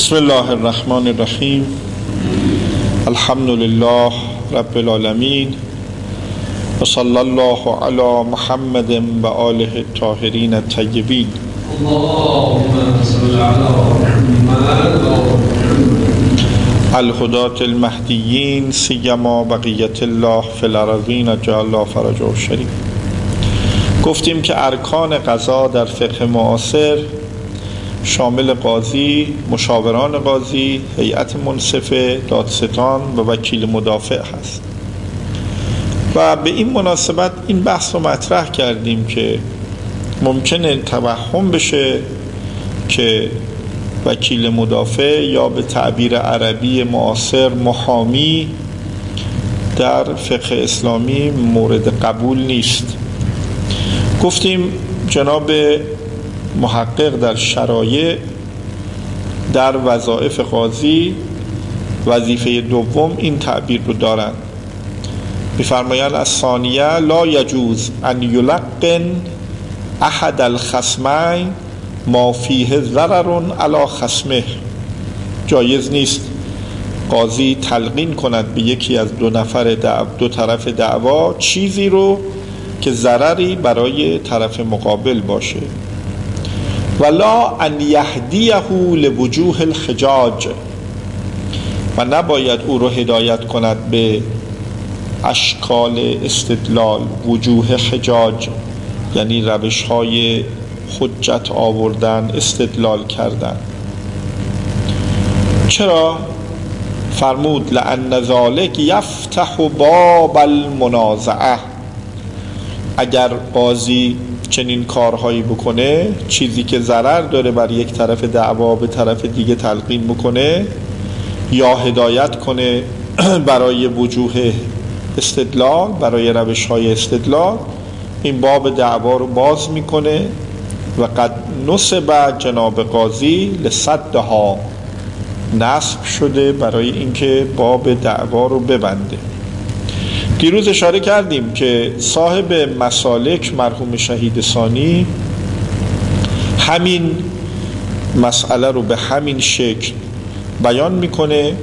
بسم الله الرحمن الرحیم. الحمد لله رب العالمین و صلی الله علی محمد و آله الطاهرین الطیبین. اللهم صل علی محمد الهداة المهدیین سیما بقیت الله فی الارضین جعل الله فرجه الشریف. گفتیم که ارکان قضا در فقه معاصر شامل قاضی، مشاوران قاضی، هیئت منصفه، دادستان و وکیل مدافع هست. و به این مناسبت این بحث رو مطرح کردیم که ممکنه توهم بشه که وکیل مدافع یا به تعبیر عربی معاصر محامی در فقه اسلامی مورد قبول نیست. گفتیم جناب محقق در شرایع در وظایف قاضی وظیفه دوم این تعبیر رو دارند. می‌فرمایند الثانیه لا یجوز ان یلقن احد الخصمین ما فیه ضرر علی خصمه. جایز نیست قاضی تلقین کند به یکی از دو طرف دعوا چیزی رو که ضرری برای طرف مقابل باشه. ولا ان یهدیه لوجوه الحجاج، و نباید او رو هدایت کند به اشکال استدلال، وجوه حجاج یعنی روش‌های حجت آوردن، استدلال کردن. چرا؟ فرمود لأن ذلک یفتح باب المنازعه. اگر قاضی چنین کارهایی بکنه، چیزی که ضرر داره بر یک طرف دعوا به طرف دیگه تلقین بکنه یا هدایت کنه برای وجوه استدلال، برای روش‌های استدلال، این باب دعوا رو باز میکنه و قد نصب جناب قاضی لصدها، نصب شده برای اینکه باب دعوا رو ببنده. دیروز اشاره کردیم که صاحب مسالک مرحوم شهید ثانی همین مسئله رو به همین شکل بیان میکنه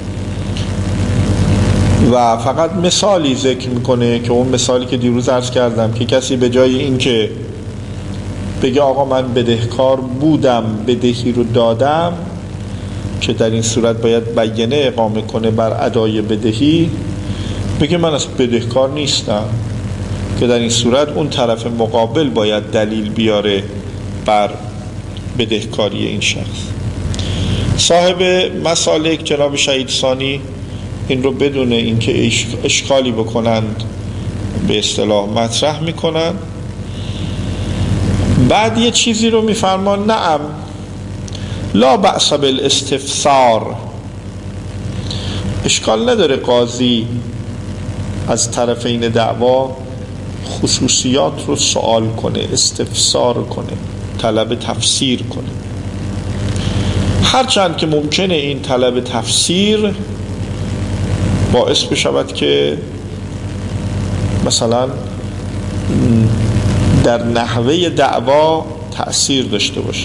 و فقط مثالی ذکر میکنه که اون مثالی که دیروز عرض کردم که کسی به جای این که بگه آقا من بدهکار بودم بدهی رو دادم، که در این صورت باید بیانه اقامه کنه بر ادای بدهی، بگه من از بدهکار نیستم، که در این صورت اون طرف مقابل باید دلیل بیاره بر بدهکاری این شخص. صاحب مسالک جناب شهید ثانی این رو بدون اینکه اشکالی بکنند به اصطلاح مطرح میکنند. بعد یه چیزی رو میفرمان نعم لا بأس بالاستفسار، اشکال نداره قاضی از طرفین دعوا خصوصیات رو سوال کنه، استفسار کنه، طلب تفسیر کنه، هرچند که ممکنه این طلب تفسیر باعث بشود که مثلا در نحوه دعوا تأثیر داشته باشه.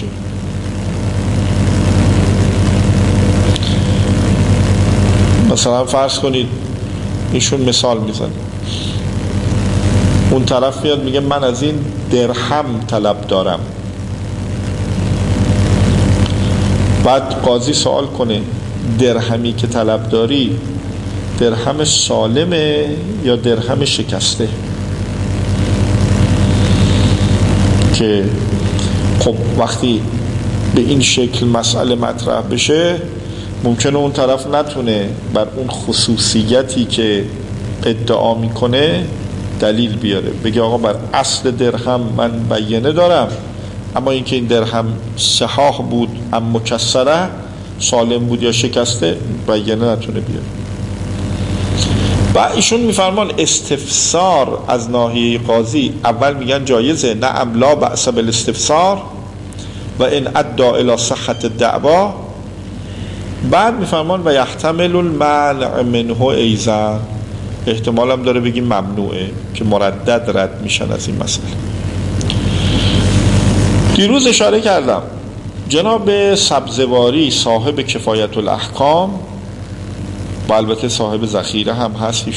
مثلا فرض کنید ایشون مثال میزنه، اون طرف میاد میگه من از این درهم طلب دارم، بعد قاضی سوال کنه درهمی که طلب داری درهم سالمه یا درهم شکسته؟ که خب وقتی به این شکل مسئله مطرح بشه ممکنه اون طرف نتونه بر اون خصوصیتی که ادعا میکنه دلیل بیاره، بگه آقا بر اصل درهم من بیانه دارم، اما اینکه این درهم صحاح بود ام مکسره، سالم بود یا شکسته، بیانه نتونه بیاره. و ایشون میفرمان استفسار از ناحیه قاضی اول میگن جایزه، نعم لا بأس بالاستفسار و ان ادى الی صحت الدعوا. بعد میفرمان و یحتمل المنع منه ایضا، احتمال هم داره بگیم ممنوعه، که مردد رد میشن از این مسئله. دیروز اشاره کردم جناب سبزواری صاحب کفایت الاحکام و البته صاحب ذخیره هم هست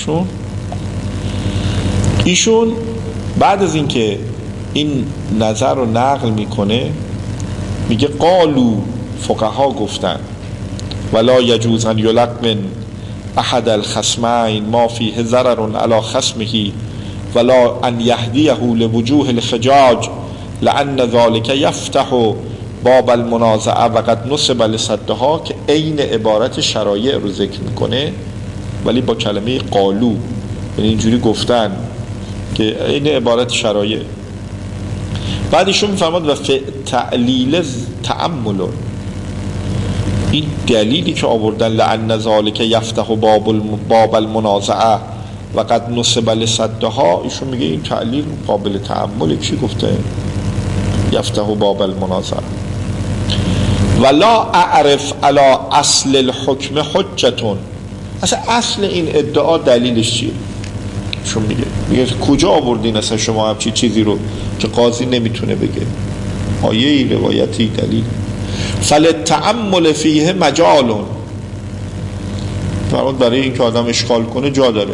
ایشون بعد از اینکه این نظر رو نقل میکنه میگه قالو فقها گفتن ولا یجوز ان یلقن احد الخصمین ما فیه ضرر علی خصمه ولا ان یهدیه لوجوه الحجاج لان ذلك یفتح باب المنازعه و قد نصب لصدها، که عین عبارت شرایع رو ذکر میکنه ولی با کلمه قالو، یعنی اینجوری گفتن که عین عبارت شرایع. بعدشون میفرماد و تعلیل تأمل، این دلیلی که آوردن لعن ذالک یفتح باب المنازعه و قد نصب لصدها، ایشون میگه این تعلیل قابل تأمل. چی گفته؟ یفتح باب المنازعه. ولا اعرف علی اصل الحکم حجتون، اصلا اصل این ادعا دلیلش چیه؟ چون میگه کجا آوردین اصلا شما همچی چیزی رو که قاضی نمیتونه بگه؟ آیه، روایتی، دلیل. فللتأمل فیه مجالون، فرمود برای این که آدم اشکال کنه جا داره.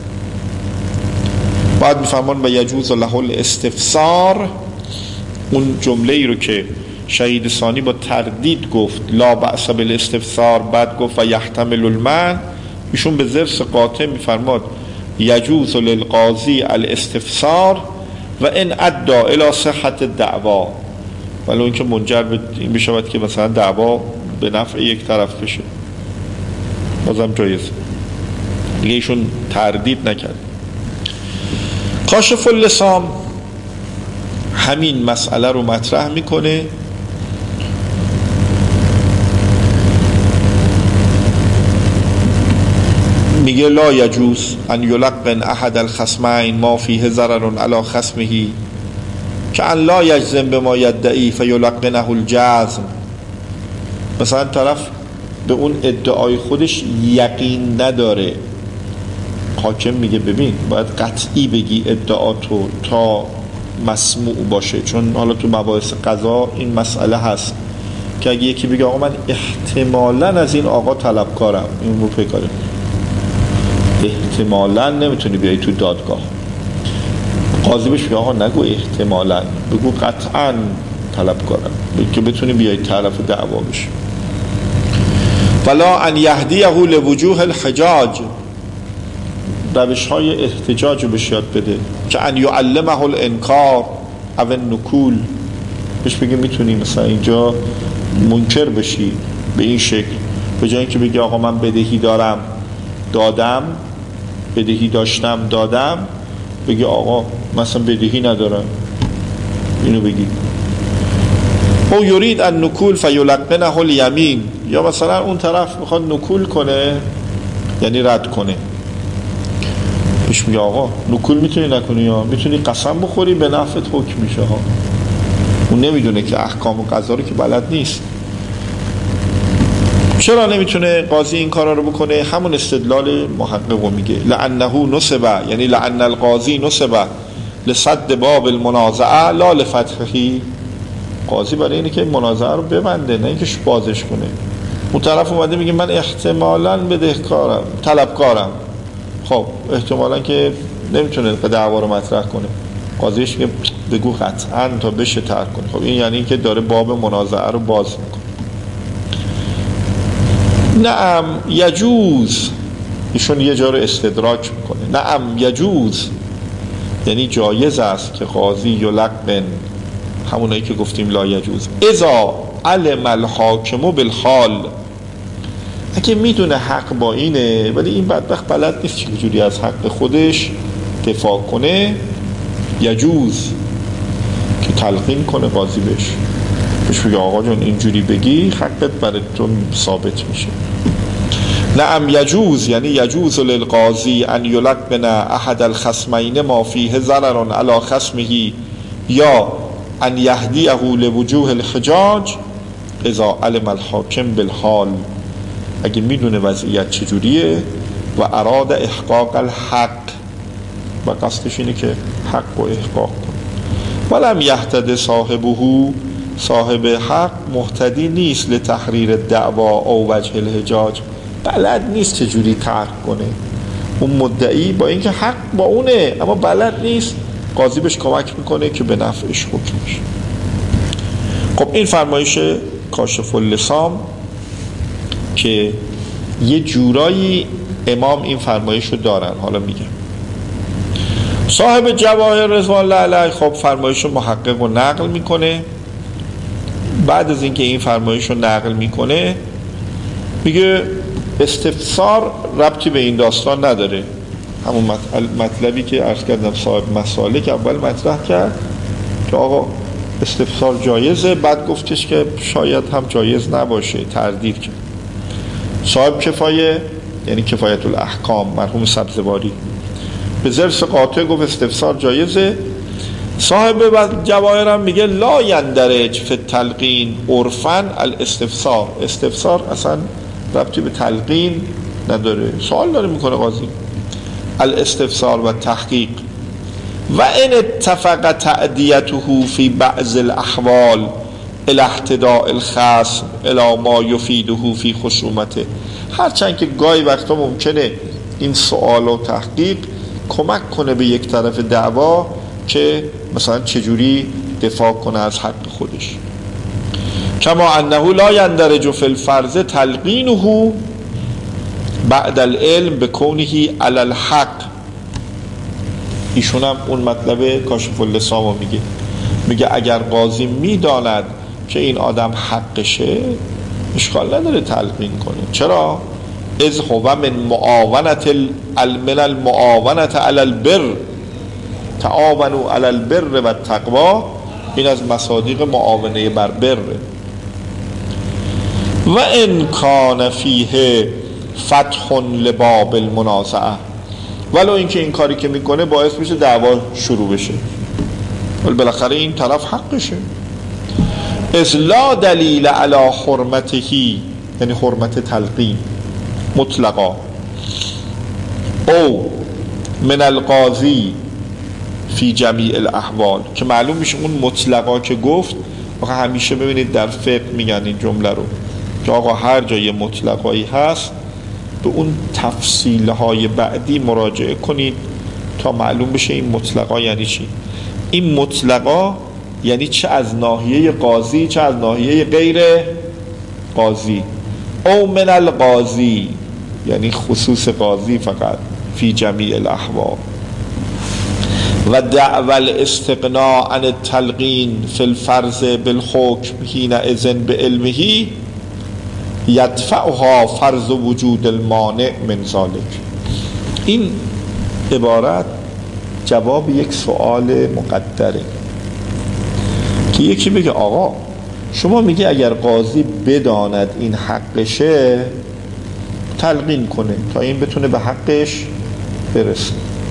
بعد میفرمان و یجوز له الاستفسار، اون جمله ای رو که شهید ثانی با تردید گفت لا بأس بالاستفسار، بعد گفت و یحتمل المنع، ایشون به ضرس قاطع میفرماد یجوز للقاضی الاستفسار و ان ادى الى صحت الدعوا، ولی اون که منجر به این بشود که مثلا دعوا به نفع یک طرف بشه بازم جایزه. دیگه ایشون تردید نکرد. کاشف اللسان همین مسئله رو مطرح میکنه، میگه لا یجوز ان یلقن احد الخصمین ما فیه ضرر علی خصمه که ان لا یجزم بما یدعی فیلقنه الجزم. مثلا طرف به اون ادعای خودش یقین نداره، حاکم میگه ببین باید قطعی بگی ادعاتو تا مسموع باشه، چون حالا تو مباحث قضا این مسئله هست که اگه یکی بگه آقا من احتمالاً از این آقا طلبکارم، این رو پیکاره، احتمالاً نمیتونی بیایی تو دادگاه، قاضی بهش بگه آقا نگو احتمالاً، بگو قطعاً طلبکارم که بتونی بیایی طرف دعوا بشی. ولا ان یهدیه لوجوه الحجاج، روش‌های احتجاج رو بهش یاد بده، که ان یعلمه الانکار او النکول، بهش بگه میتونی مثلا اینجا منکر بشی به این شکل، به جای اینکه بگی آقا من بدهی دارم دادم، بدهی داشتم دادم، بگی آقا مثلا بدهی ندارم، اینو بگی. او یرید ان نکول فیلقنه الیمین، یا مثلا اون طرف میخواد نکول کنه یعنی رد کنه، بهش میگه آقا نکول میتونی نکنی یا میتونی قسم بخوری به نفعت حکم میشه ها. اون نمیدونه که احکام و قضا رو که بلد نیست. چرا نمیتونه قاضی این کارا رو بکنه؟ همون استدلال محقق رو میگه لعنه نصب، یعنی لعن القاضی نصب لصد باب المنازعه لا لفتحه، قاضی برای اینه که منازعه رو ببنده نه اینکه بازش کنه. اون طرف اومده میگه من احتمالاً بدهکارم طلبکارم، خب احتمالاً که نمیتونه دعوا رو مطرح کنه، قاضیش میگه بگو قطعاً تا بشه ترک کنه. خب این یعنی که داره باب منازعه رو باز میکنه. نعم یجوز، ایشون یه جا رو استدراک میکنه، نعم یجوز یعنی جایز است که قاضی یلقن، همونایی که گفتیم لا یجوز، اذا علم الحاکم بالحال، اگه میدونه حق با اینه ولی این بدبخت بلد نیست چجوری از حق خودش دفاع کنه، یجوز که تلقین کنه قاضی بهش بگه آقا جون اینجوری بگی حقت برای تو ثابت میشه. نعم یجوز یعنی یجوز للقاضی ان یلقن احد الخصمین ما فیه ضرر علی خصمه یا ان یهدیه لوجوه الحجاج اذا علم الحاکم بالحال، اگه میدونه وضعیت چجوریه و اراد احقاق الحق و قصدش اینه که حق رو احقاق کنه. ولم یهتد صاحبه صاحب حق مهتدی نیست لتحریر دعوا او وجه الحجاج، بلد نیست چجوری طرح کنه. اون مدعی با اینکه حق با اونه اما بلد نیست، قاضی بهش کمک میکنه که به نفعش حکم بشه. خب این فرمایش کاشف اللسام که یه جورایی امام این فرمایش رو دارن. حالا میگم صاحب جواهر رضوان الله علیه خب فرمایش رو محقق و نقل میکنه. بعد از اینکه این فرمایش رو نقل میکنه میگه استفسار ربطی به این داستان نداره. همون مطلبی که عرض کردم صاحب مسالک اول مطرح کرد که آقا استفسار جایزه، بعد گفتش که شاید هم جایز نباشه، تردید کرد. صاحب کفایه یعنی کفایت الاحکام مرحوم سبزواری به ضرس قاطع گفت استفسار جایزه. صاحب جواهر هم میگه لا یندرج فی التلقین عرفاً الاستفسار، استفسار اصلا ربطی به تلقین نداره. سوال داره میکنه قاضی. الاستفسار و تحقیق و این اتفق تعدیته فی بعض الاحوال الى احتداء الخصم الى ما یفیده فی خصومته، هرچند که گاهی وقتا ممکنه این سوال و تحقیق کمک کنه به یک طرف دعوا که مثلا چجوری دفاع کنه از حق خودش. کما انه لا یندرج فی الفرض تلقینه بعد العلم بکونه علی الحق. ایشون هم اون مطلب کاشف اللسام میگه اگر قاضی میداند که این آدم حقشه اشکال نداره تلقین کنه. چرا؟ اذ هو من معاونت من المعاونت علی البر، تعاونوا علی البر و التقوا، این از مصادیق معاونه بر بر. و ان کان فیه فتح لباب المنازعه، ولو اینکه این کاری که میکنه باعث میشه دعوا شروع بشه، ولی بالاخره این طرف حقشه. اذ لا دلیل علی حرمته، یعنی حرمت تلقین مطلقا، او من القاضی فی جمیع الاحوال، که معلوم میشه اون مطلقا که گفت. آقا همیشه ببینید در فقه میگن این جمله رو که آقا هر جای مطلقایی هست به اون تفصیلهای بعدی مراجعه کنید تا معلوم بشه این مطلقا یعنی چی. این مطلقا یعنی چه از ناحیه قاضی چه از ناحیه غیر قاضی. او من القاضی یعنی خصوص قاضی فقط، فی جمیع الاحوال. و دعوى الاستغناء عن التلقین فی الفرض بالحکم حینئذ بعلمه یدفعها فرض وجود المانع من ذلك. این عبارت جواب یک سوال مقدره که یکی بگه آقا شما میگه اگر قاضی بداند این حقشه تلقین کنه تا این بتونه به حقش برسه.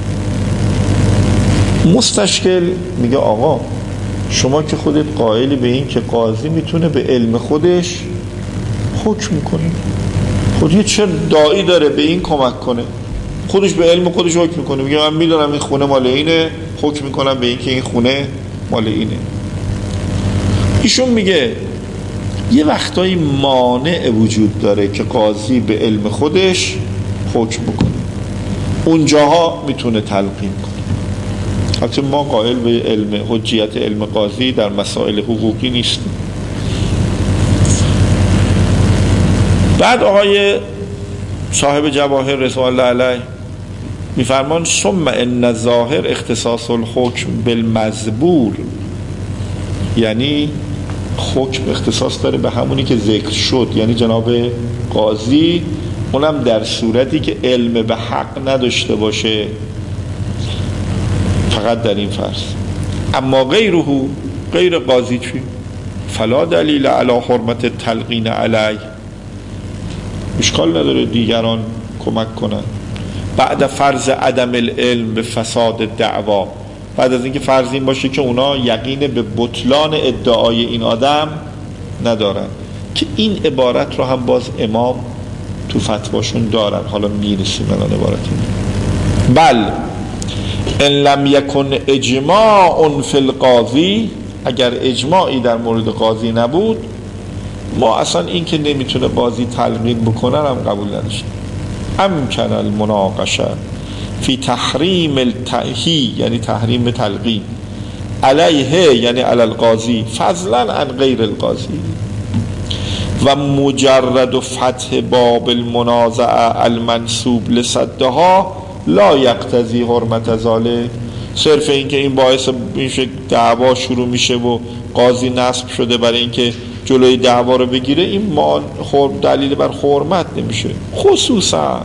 مستشکل میگه آقا شما که خودت قائلی به این که قاضی میتونه به علم خودش حکم کنه، خودی چه داعی داره به این کمک کنه؟ خودش به علم خودش حکم کنه، میگه من میدونم این خونه مال اینه، حکم میکنم به این که این خونه مال اینه. ایشون میگه یه وقتایی مانع وجود داره که قاضی به علم خودش حکم بکنه، اونجاها میتونه تلقین کنه. البته ما قائل به حجیت علم قاضی در مسائل حقوقی نیستیم. بعد آقای صاحب جواهر رضوان الله علیه میفرمان ثم ان ظاهر اختصاص الحکم بالمزبور، یعنی حکم اختصاص داره به همونی که ذکر شد، یعنی جناب قاضی، اونم در صورتی که علم به حق نداشته باشه، فقط در این فرض. اما غیر قاضی چی؟ فلا دلیل علی حرمت تلقین علیه، اشکال نداره دیگران کمک کنن. بعد فرض عدم العلم به فساد دعوا، بعد از اینکه فرض این باشه که اونا یقین به بطلان ادعای این آدم ندارن، که این عبارت رو هم باز امام تو فتواشون دارن. حالا میرسیم الان عبارت بل ان لم یکن اجماع فی القاضی اگر اجماعی در مورد قاضی نبود، ما اصلا این که نمیتونه قاضی تلقین بکنن هم قبول نداشتیم. امکن المناقشه فی تحریم التعهی، یعنی تحریم تلقین، علیه یعنی علی القاضی، فضلا عن غیر القاضی، و مجرد فتح باب المنازعه المنسوب لصدها لا یقتضی حرمت ذلک. صرف این که این باعث میشه دعوا شروع میشه و قاضی نصب شده برای اینکه جلوی دعوا رو بگیره، این دلیل بر حرمت نمیشه. خصوصا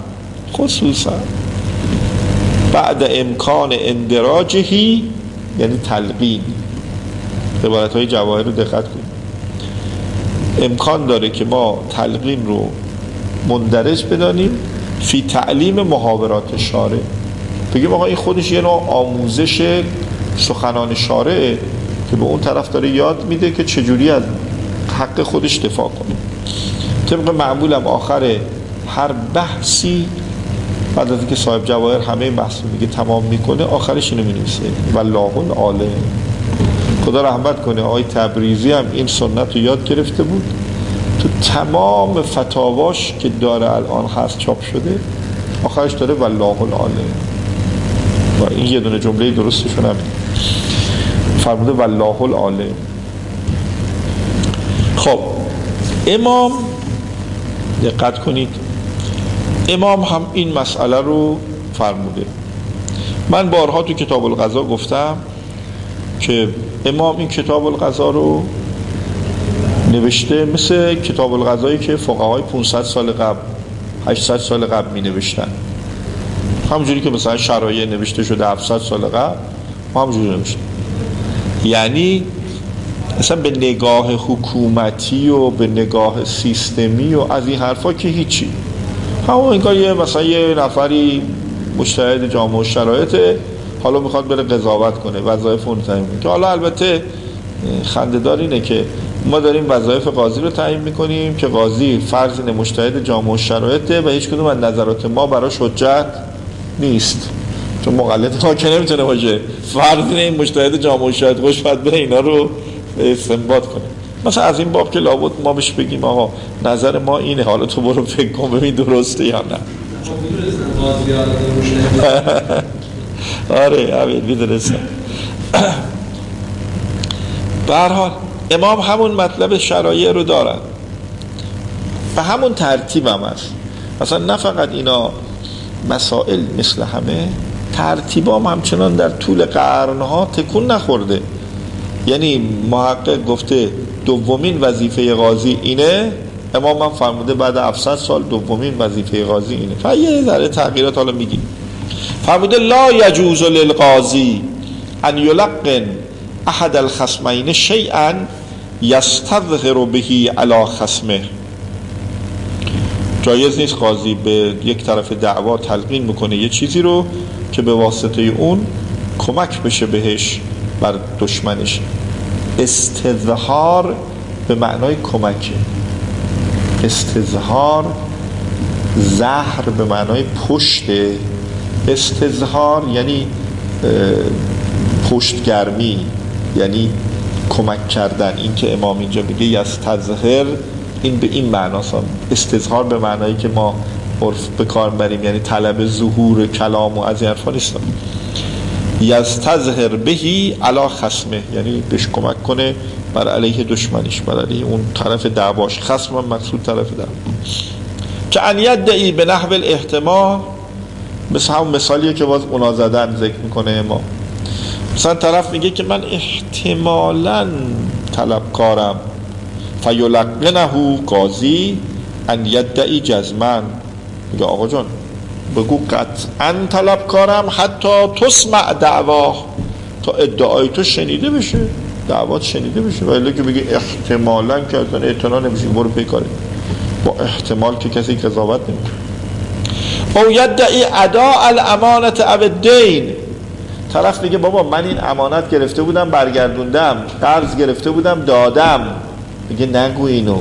بعد امکان اندراجهی، یعنی تلقین. عبارت های جواهر رو دقت کنید. امکان داره که ما تلقین رو مندرج بدانیم فی تعلیم محاورات شارع، بگیم آقا این خودش یه نوع آموزش سخنان شارعه که به اون طرف داره یاد میده که چجوری از حق خودش دفاع کنه. طبق معمولم آخر هر بحثی بعد از اینکه صاحب جواهر همه بحث رو میگه تمام میکنه، آخرش اینو مینویسه والله العالم. خدا رحمت کنه آقای تبریزی هم این سنت رو یاد گرفته بود، تو تمام فتاواش که داره الان هست چاپ شده، آخرش داره والله العالم. و این یه دونه جمله درستشون هم فرموده والله العالم. خب امام دقت کنید، امام هم این مسئله رو فرموده. من بارها تو کتاب القضا گفتم که امام این کتاب القضا رو نوشته مثل کتاب القضایی که فقهای 500 سال قبل 800 سال قبل می نوشتن، همونجوری که مثلا شرایع نوشته شده 700 سال قبل همونجوری نوشته. یعنی مثلا به نگاه حکومتی و به نگاه سیستمی و از این حرفا که هیچی، همون انگار یه مثلا یه نفری مجتهد جامعه و شرایطه، حالا میخواد بره قضاوت کنه، وظایف اون تعیین کنه. که حالا البته خنده‌دار اینه که ما داریم وظایف قاضی رو تعیین میکنیم که قاضی فرض اینه مجتهد جامعه و شرایطه و هیچ کدوم از نظرات ما براش حجت نیست، چون مقلد ما که نمیتونه باشه. فرض اینه این مجتهد جامعه و شرایط خوش باید بره اینا رو استنباط کنه. مثلا از این باب که لابد ما بهش بگیم آقا نظر ما اینه، حالا تو برو فکر کن ببین درسته یا نه. آره همین میدونستم. به هر حال امام همون مطلب شرایع رو دارن و همون ترتیب هم هست. مثلا نه فقط اینا مسائل مثل همه، ترتیب هم همچنان در طول قرنها تکون نخورده. یعنی محقق گفته دومین وظیفه قاضی اینه، امام هم فرموده بعد 700 سال دومین وظیفه قاضی اینه. و یه ذره تغییرات حالا میگیم. فرموده لا یجوز للقاضی ان یلقن احد الخصمین شیئا یستظهر به علی خصمه. جایز نیست قاضی به یک طرف دعوا تلقین میکنه یه چیزی رو که به واسطه اون کمک بشه بهش بر دشمنش. استظهار به معنای کمکه، استظهار زهر به معنای پشته، استظهار یعنی پشتگرمی، یعنی کمک کردن. این که امام اینجا میگه یستظهر، این به این معناست. استظهار به معنایی که ما عرف به کار بریم، یعنی طلب ظهور کلام و از این حرفا نیست. یستظهر بهی علی خصمه، یعنی بهش کمک کنه بر علیه دشمنش، بر علیه اون طرف دعواش. خصم هم مقصود طرف دعوا. که ان یدعی به نحو الاحتمال، مثل همون مثالیه که باز اونا زدن ذکر میکنه امام. مثلا طرف میگه که من احتمالاً طلبکارم، فیلقنه قاضی ان یدعی جزمن، میگه آقا جان بگو قطعاً طلبکارم حتی تسمع دعوا، تا ادعای تو شنیده بشه، دعوات شنیده بشه. ولی که بگی احتمالاً که اصلا اعتنا نمیشه، برو پیکاره. با احتمال که کسی قضاوت نمیکنه. او یدعی اداء الامانت او الدین، طرف میگه بابا من این امانت گرفته بودم برگردوندم، قرض گرفته بودم دادم، میگه نگو اینو.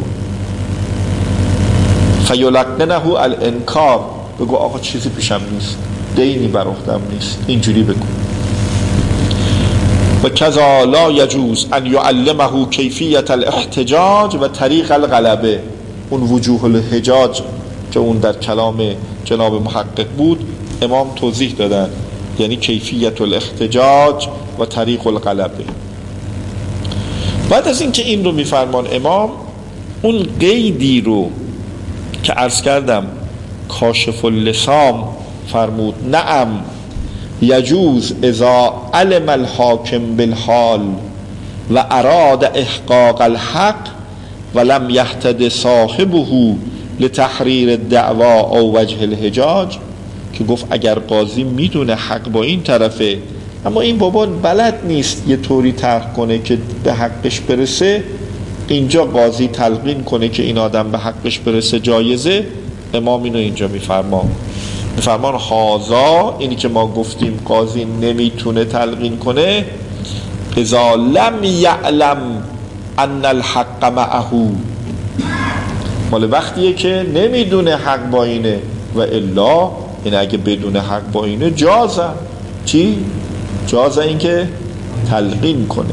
فیلقنه الانکار، بگو آقا چیزی پیشم نیست، دینی بر عهدم نیست، اینجوری بگو. و کذا لا یجوز ان یعلمه کیفیت الاحتجاج و طریق الغلبه. اون وجوه الحجاج که اون در کلام جناب محقق بود امام توضیح دادن، یعنی کیفیت الاحتجاج و طریق الغلبه. بعد از اینکه این رو میفرمان امام، اون قیدی رو که عرض کردم کاشف اللسام فرمود نعم یجوز اذا علم الحاکم بالحال و اراد احقاق الحق ولم یهتد صاحبه لتحریر الدعوا او وجه الحجاج، که گفت اگر قاضی میدونه حق با این طرفه اما این بابا بلد نیست یه طوری طرح کنه که به حقش برسه، اینجا قاضی تلقین کنه که این آدم به حقش برسه جایزه. امام اینو اینجا میفرمان هازا، اینی که ما گفتیم قاضی نمیتونه تلقین کنه، اذا لم یعلم ان الحق معه، مال وقتیه که نمیدونه حق با اینه، و الا این اگه بدون حق با اینه جازه. چی؟ جازه این که تلقین کنه.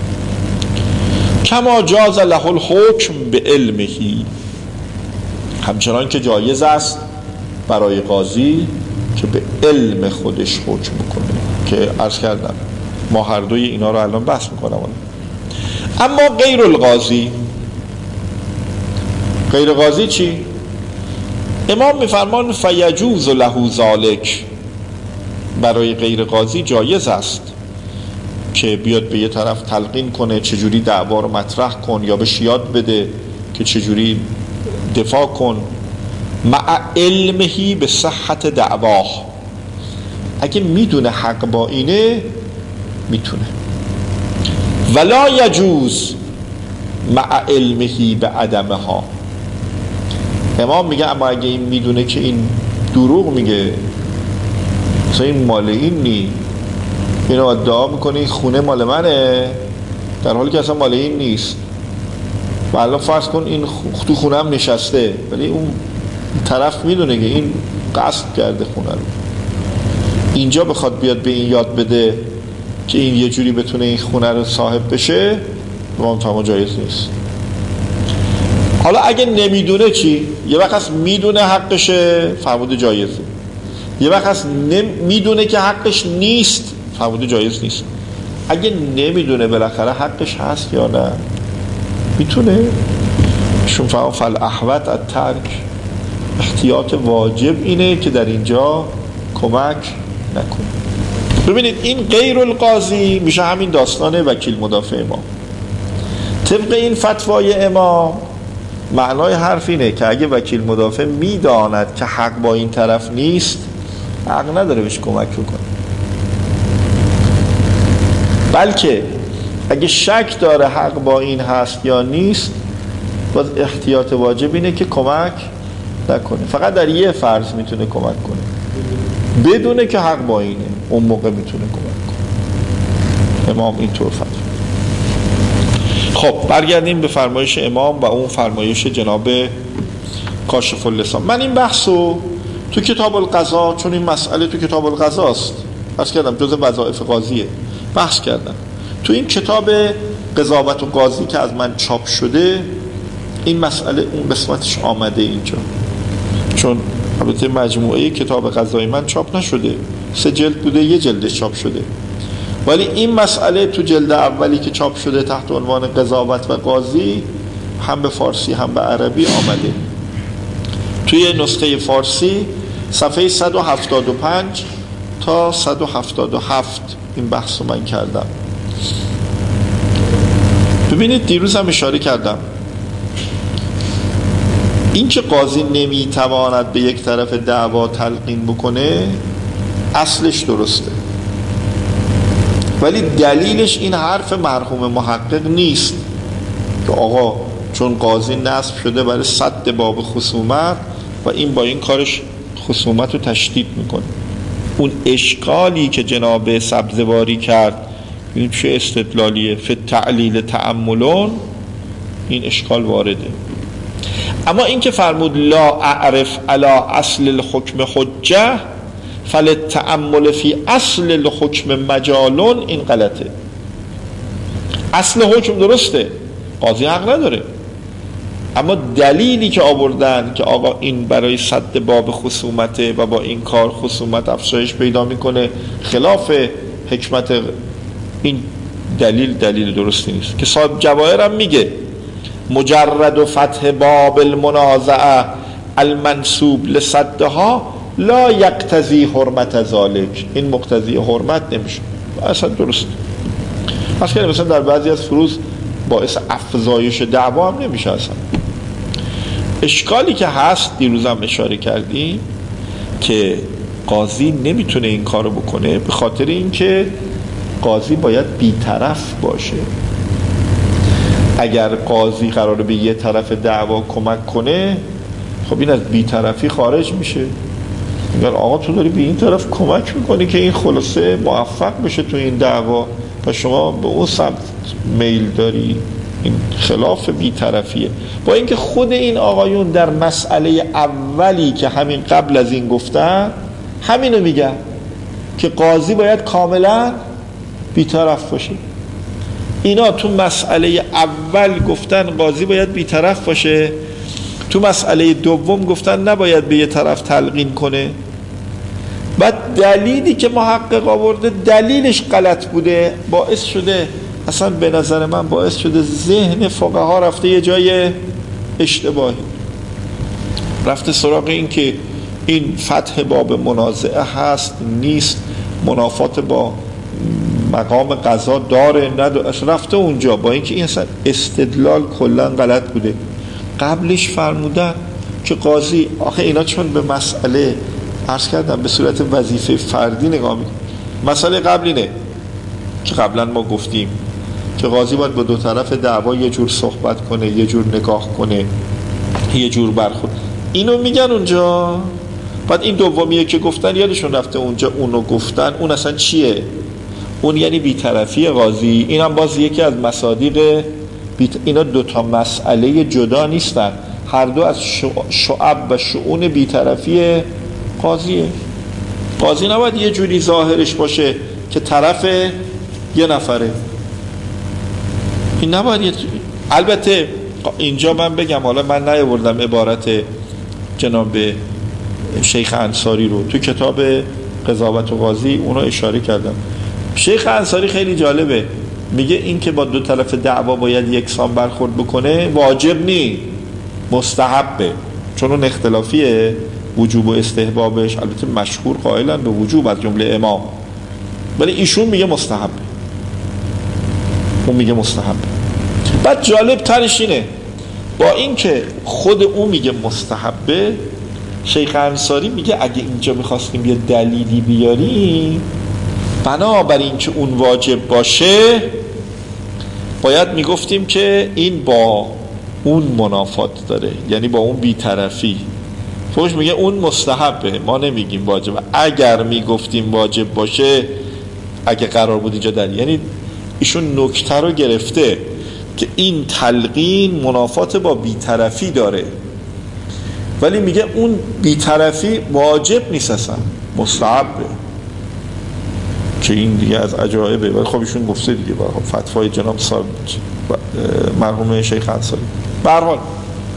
کما جاز له الحکم به علمهی، همچنان که جایز است برای قاضی که به علم خودش حکم بکنه، که عرض کردم ما هر دوی اینا رو الان بحث میکنم. اما غیر القاضی، غیر قاضی چی؟ امام میفرمان فیجوز له ذالک، برای غیر قاضی جایز است که بیاد به یه طرف تلقین کنه چجوری دعوا رو مطرح کن، یا بهش یاد بده که چجوری دفاع کن، مع علمهی به صحت دعواه، اگه میدونه حق با اینه میتونه. ولا یجوز مع علمهی به عدمها، امام میگه اما اگه این میدونه که این دروغ میگه، مثلا این مال این نی، اینو ادعا میکنه این خونه مال منه در حالی که اصلا مال این نیست، و الان فرض کن این تو خونه هم نشسته، ولی اون طرف میدونه که این قصد کرده خونه رو، اینجا بخواد بیاد به این یاد بده که این یه جوری بتونه این خونه رو صاحب بشه، امام فرمان جایز نیست. حالا اگه نمیدونه چی؟ یه وقت هست میدونه حقشه، فرموده جایزه، یه وقت هست میدونه که حقش نیست، فرموده جایز نیست. اگه نمیدونه بالاخره حقش هست یا نه، میتونه. شون فرمان فالاحوط الترک، احتیاط واجب اینه که در اینجا کمک نکنه. ببینید این غیر القاضی میشه همین داستان وکیل مدافع امام. طبق این فتوای امام معنای حرف اینه که اگه وکیل مدافع میداند که حق با این طرف نیست، حق نداره بهش کمک کنه، بلکه اگه شک داره حق با این هست یا نیست، باز احتیاط واجب اینه که کمک نکنه. فقط در یه فرض میتونه کمک کنه، بدونه که حق با اینه، اون موقع میتونه کمک کنه. امام اینطور فتوا. خب برگردیم به فرمایش امام و اون فرمایش جناب کاشف اللسان. من این بحثو تو کتاب القضا، چون این مسئله تو کتاب القضاست، بحث کردم، جز وظایف قاضیه، بحث کردم. تو این کتاب قضاوت و قاضی که از من چاپ شده، این مسئله اون قسمتش آمده اینجا، چون البته مجموعه کتاب قضای من چاپ نشده، 3 جلد بوده، 1 جلدش چاپ شده، ولی این مسئله تو جلد اولی که چاپ شده تحت عنوان قضاوت و قاضی هم به فارسی هم به عربی آمده. توی نسخه فارسی صفحه 175 تا 177 این بحث رو من کردم. ببینید دیروز هم اشاره کردم این که قاضی نمیتواند به یک طرف دعوا تلقین بکنه اصلش درسته، ولی دلیلش این حرف مرحوم محقق نیست که آقا چون قاضی نصب شده برای سد باب خصومت و این با این کارش خصومت رو تشدید میکنه. اون اشکالی که جناب سبزواری کرد، این چه استدلالیه، فی تعلیل تأملون، این اشکال وارده. اما این که فرمود لا اعرف علی اصل الحکم حجه فللتأمل فی اصل الحکم مجالون، این غلطه. اصل حکم درسته، قاضی حق نداره، اما دلیلی که آوردن که آقا این برای سد باب خصومته و با این کار خصومت افزایش پیدا میکنه، خلاف حکمت، این دلیل درستی نیست. که صاحب جواهر هم میگه مجرد و فتح باب المنازعه المنسوب لصدها لا یقتضی حرمت ذالک، این مقتضی حرمت نمیشه، اصلا درست اصلا مثلا در بعضی از فروض باعث افزایش دعوا هم نمیشه. اصلا اشکالی که هست دیروزم اشاره کردیم که قاضی نمیتونه این کارو بکنه به خاطر اینکه قاضی باید بی‌طرف باشه. اگر قاضی قراره به یه طرف دعوا کمک کنه، خب این از بی‌طرفی خارج میشه. اگر آقا تو داری به این طرف کمک میکنی که این خلاصه موفق بشه تو این دعوا و شما به اون سمت میل داری، این خلاف بی‌طرفیه. با اینکه خود این آقایون در مسئله اولی که همین قبل از این گفتن همینو میگن که قاضی باید کاملا بی‌طرف باشه. اینا تو مسئله اول گفتن قاضی باید بی‌طرف باشه، تو مسئله دوم گفتن نباید به یه طرف تلقین کنه. بعد دلیلی که محقق آورده دلیلش غلط بوده، باعث شده اصلا به نظر من باعث شده ذهن فقها رفته یه جای اشتباهی، رفته سراغ این که این فتح باب منازعه هست نیست، منافات با مقام قضا داره نداره، رفته اونجا، با اینکه این اصلا استدلال کلا غلط بوده. قبلش فرمودن که قاضی، آخه اینا چون به مسئله عرض کردم به صورت وظیفه فردی نگاه میکنه. مسئله قبل اینه که قبلا ما گفتیم که قاضی باید با دو طرف دعوا یه جور صحبت کنه، یه جور نگاه کنه، یه جور برخورد، اینو میگن اونجا. بعد این دومیه که گفتن یادشون رفته اونجا اونو گفتن، اون اصلا چیه؟ اون یعنی بی‌طرفی قاضی. این هم باز یکی از مصادیق اینا دوتا مسئله جدا نیستن، هر دو از شعب و شؤون بی‌طرفی قاضیه. قاضی نباید یه جوری ظاهرش باشه که طرف یه نفره، این نباید البته اینجا من بگم، حالا من نیاوردم عبارت جناب شیخ انصاری رو، تو کتاب قضاوت و قاضی اونو اشاره کردم. شیخ انصاری خیلی جالبه، میگه این که با دو طرف دعوا باید یکسان برخورد بکنه واجب نی، مستحبه، چون اون اختلافیه وجوب و استحبابش. البته مشهور قائلن به وجوب از جمله امام، ولی ایشون میگه مستحبه، اون میگه مستحبه. بعد جالب ترش اینه، با اینکه خود اون میگه مستحبه، شیخ انصاری میگه اگه اینجا میخواستیم یه دلیلی بیاریم بنابراین که اون واجب باشه باید میگفتیم که این با اون منافات داره، یعنی با اون بی‌طرفی. فوش میگه اون مستحبه، ما نمیگیم واجب. اگر میگفتیم واجب باشه، اگه قرار بود اینجا دلیل، یعنی ایشون نکته رو گرفته که این تلقین منافات با بی‌طرفی داره، ولی میگه اون بی‌طرفی واجب نیست، اصلا مستحبه، که این دیگه از عجایبه. ولی خب ایشون گفته دیگه با فتوای جناب صاحب مرحوم شیخ انصاری. به هر حال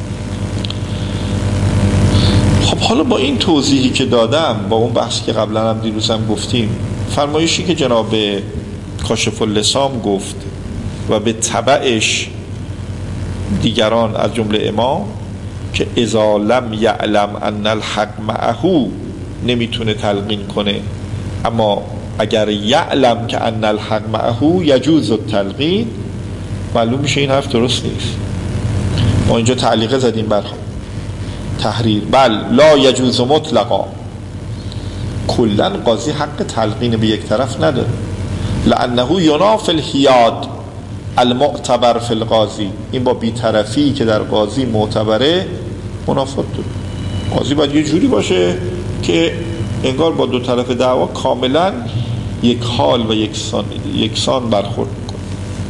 خب حالا با این توضیحی که دادم، با اون بحثی که قبلا هم دیروزم گفتیم، فرمایشی که جناب کاشف اللسام گفت و به تبعش دیگران از جمله امام که اذا لم یعلم ان الحق معه نمیتونه تلقین کنه، اما اگر یعلم که ان الحق معه یجوز التلقین، معلوم میشه این حرف درست نیست. ما اینجا تعلیقه زدیم بر تحریر، بل لا یجوز مطلقا، کلن قاضی حق تلقین به یک طرف نداره، لانه ینافی الحیاد المعتبر فی القاضی، این با بی‌طرفی که در قاضی معتبره منافات داره. قاضی باید یه جوری باشه که انگار با دو طرف دعوا کاملا یک حال و یکسان برخورد میکنه.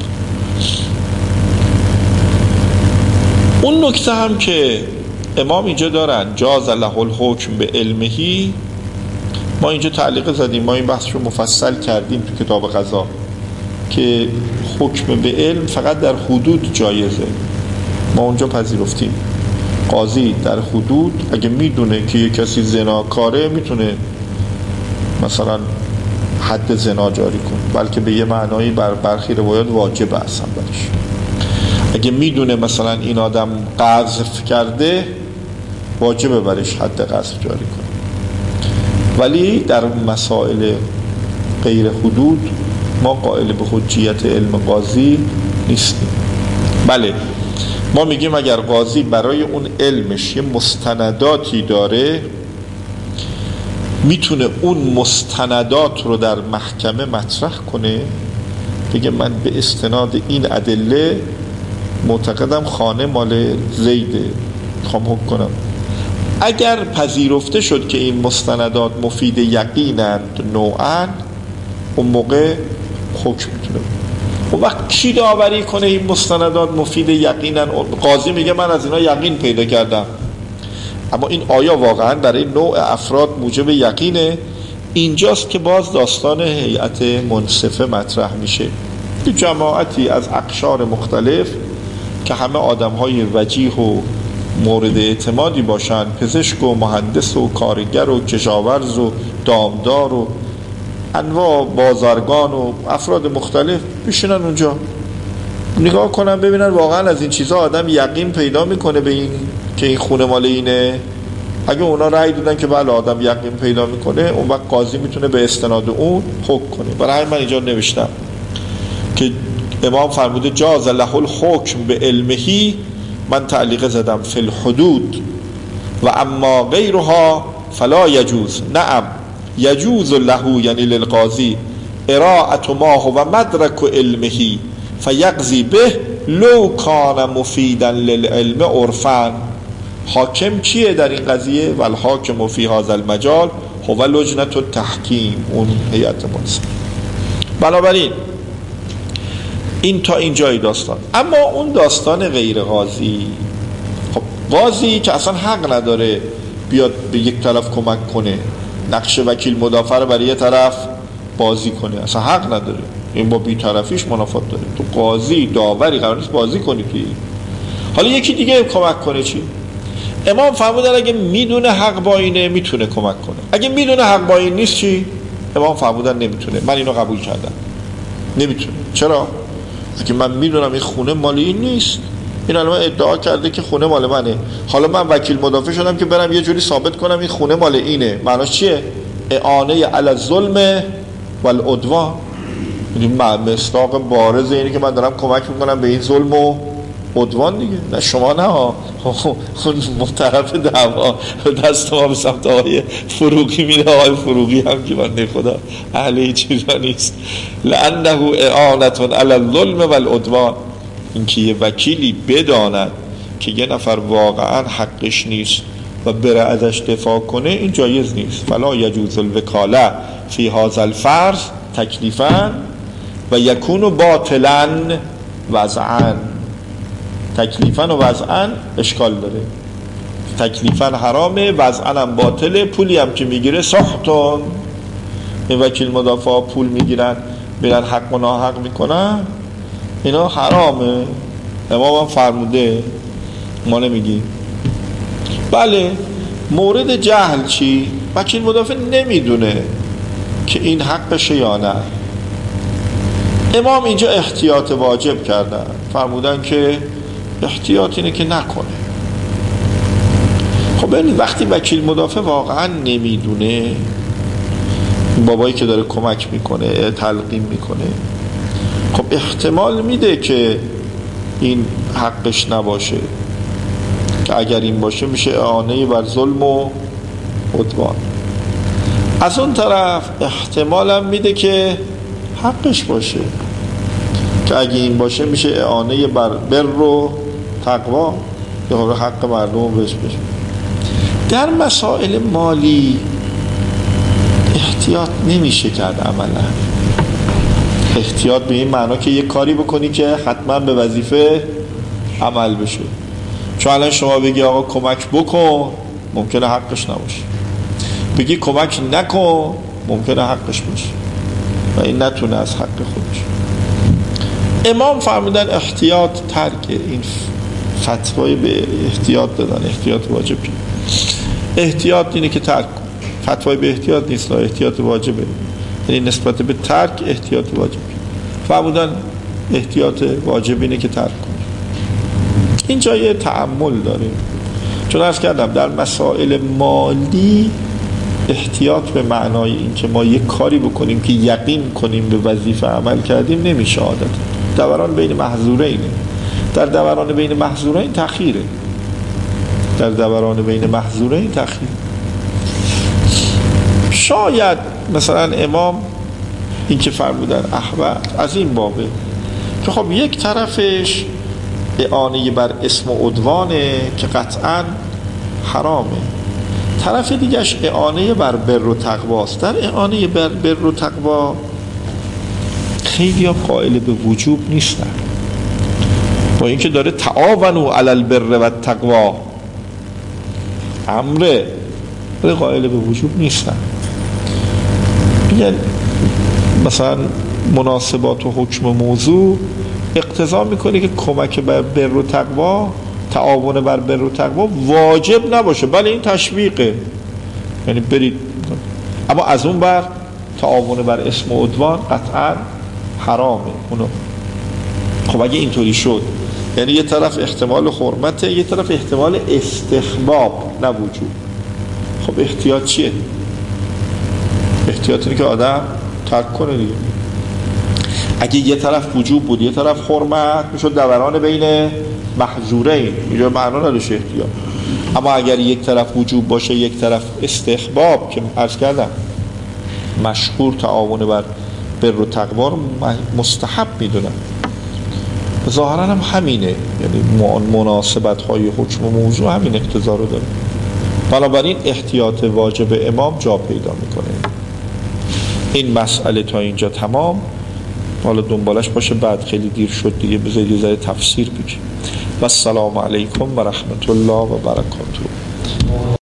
اون نکته هم که امام اینجا دارن جاز له الحکم به علمهی، ما اینجا تعلیق زدیم، ما این بحث رو مفصل کردیم تو کتاب قضا که حکم به علم فقط در حدود جایزه. ما اونجا پذیرفتیم قاضی در حدود اگه میدونه که یک کسی زناکاره میتونه مثلا حد زنا جاری کنه، بلکه به یه معنایی بر برخی روایات واجب اصلا برش. اگه میدونه مثلا این آدم قذف کرده واجب برش حد قذف جاری کنه. ولی در مسائل غیر حدود ما قائل به حجیت علم قاضی نیستیم. بله ما میگیم اگر قاضی برای اون علمش یه مستنداتی داره میتونه اون مستندات رو در محکمه مطرح کنه، بگه من به استناد این ادله معتقدم خانه مال زیده، میخوام حکم کنم. اگر پذیرفته شد که این مستندات مفید یقینند نوعاً، اون موقع حکم میتونه. اون وقت کی داوری کنه این مستندات مفید یقینن؟ قاضی میگه من از اینا یقین پیدا کردم، اما این آیا واقعا برای نوع افراد موجب یقینه؟ اینجاست که باز داستان هیئت منصفه مطرح میشه. جماعتی از اقشار مختلف که همه آدم‌های وجیه و مورد اعتمادی باشن، پزشک و مهندس و کارگر و کشاورز و دامدار و انواع بازرگان و افراد مختلف بشینن اونجا نگاه کنن ببینن واقعا از این چیزها آدم یقین پیدا میکنه به این که این خونه مال اینه. اگه اونا رأی دادن که بله آدم یقین پیدا میکنه، اون وقت قاضی میتونه به استناد اون حکم کنه. برای همین من اینجا نوشتم که امام فرموده جاز له الحکم به علمه، من تعلیق زدم فی الحدود و اما غیرها فلا یجوز. نعم یجوز له یعنی للقاضی اراءة ما هو مدرک علمه فیقضی به لو کان مفیدا للعلم عرفا. حاکم کیه در این قضیه؟ والحاکم فی هذا المجال هو لجنة التحکیم، اون هیئت منصفه. بنابراین این تا اینجای داستان. اما اون داستان غیر قاضی، خب قاضی که اصلا حق نداره بیاد به یک طرف کمک کنه، نقش وکیل مدافع رو برای یه طرف بازی کنه، اصلا حق نداره، این با بی‌طرفیش منافات داره. تو قاضی داوری قرار نیست بازی کنی توی. حالا یکی دیگه کمک کنه چی؟ امام فرمودن اگه میدونه حق با اینه میتونه کمک کنه، اگه میدونه حق با این نیست چی؟ امام فرمودن نمیتونه. من اینو قبول کردم، نمیتونه. چرا؟ اگه من میدونم این خونه مال این نیست، این الان ادعا کرده که خونه مال منه، حالا من وکیل مدافع شدم که برم یه جوری ثابت کنم این خونه مال اینه، معناش چیه؟ اعانه علی الظلم والعدوان. این مصداق بارز اینه که من دارم کمک میکنم به این ظلم و عدوان دیگه. نه شما نه ها، اون طرف دعوا دست ما به سمت آقای فروغی میره. آقای فروغی هم که من خدا اهل این چیزا نیست. لانه اعانه علی الظلم والعدوان، اینکه یه وکیلی بداند که یه نفر واقعا حقش نیست و بره ازش دفاع کنه، این جایز نیست. فلا یجوز الوکاله فی هذا الفرض تکلیفا و یکون باطلا وضعا. تکلیفا و وضعا اشکال داره. تکلیفا حرامه، وضعا هم باطله. پولی هم که میگیره ساختون، این وکیل مدافع پول میگیرن میرن حق و ناحق میکنن، اینا حرامه. امام هم فرموده، ما نمیگیم. بله مورد جهل چی؟ وکیل مدافع نمیدونه که این حقشه یا نه. امام اینجا احتیاط واجب کردن، فرمودن که احتیاط اینه که نکنه. خب ببینید وقتی وکیل مدافع واقعا نمیدونه، بابایی که داره کمک میکنه تلقین میکنه، خب احتمال میده که این حقش نباشه، که اگر این باشه میشه اعانه بر ظلم و عدوان. از اون طرف احتمال هم میده که حقش باشه، که اگه این باشه میشه اعانه بر بر و تقوا، یا حق مردم بشه. در مسائل مالی احتیاط نمیشه کرد عملا. احتیاط به این معنا که یک کاری بکنی که حتما به وظیفه عمل بشه. چون الان شما بگی آقا کمک بکن، ممکنه حقش نباشه. بگی کمک نکن، ممکنه حقش باشه و این نتونه از حق خودش. امام فرمودن احتیاط ترک، این فتوای به احتیاط دادن، احتیاط واجبی. احتیاط اینه که ترک کن، فتوای به احتیاط نیست، احتیاط واجبه، یعنی نسبت به ترک احتیاط واجبی. فرمودن احتیاط واجب اینه که ترک کن. این جای تأمل داره، چون عرض کردم در مسائل مالی احتیاط به معنای این که ما یک کاری بکنیم که یقین کنیم به وظیفه عمل کردیم نمیشه. عادت دوران بین محظورینه، در دوران بین محظورین تأخیره، در دوران بین محظورین تأخیر. شاید مثلا امام این که فرمودن احوال از این بابه که خب یک طرفش اعانه بر اسم و عدوانه که قطعا حرامه، طرف دیگهش اعانه بر بر و تقواست. در اعانه بر بر و تقوا خیلی ها قائل به وجوب نیستن، با اینکه داره تعاونوا علی البر و التقوا امره، ولی قائل به وجوب نیستن. میگن مثلا مناسبات و حکم موضوع اقتضا میکنه که کمک بر بر و تقوا، تعاون بر بر و تقوا واجب نباشه، بله این تشویقه، یعنی برید، اما از اون بر تعاون بر اسم و عدوان قطعا حرامه اونو. خب اگه اینطوری شد یعنی یه طرف احتمال حرمته، یه طرف احتمال استخباب نه وجوب. خب احتیاط چیه؟ احتیاط اینه که آدم ترک کنه دیگه. اگه یه طرف وجوب بود یه طرف حرمت میشد دوران بین محظورین، اینجا معنا نداشت احتیاط. اما اگر یک طرف وجوب باشه یک طرف استحباب که عرض کردم مشهور تعاون بر بر و تقوا رو مستحب میدونن، ظاهرا هم همینه، یعنی مناسبت های حکم و موضوع همین اقتضا رو داره. بنابراین احتیاط واجب امام جا پیدا میکنه. این مسئله تا اینجا تمام. حالا دنبالش باشه، بعد خیلی دیر شد دیگه، بذارید یه ذره تفسیر بگیم. و السلام علیکم و رحمت الله و برکاته.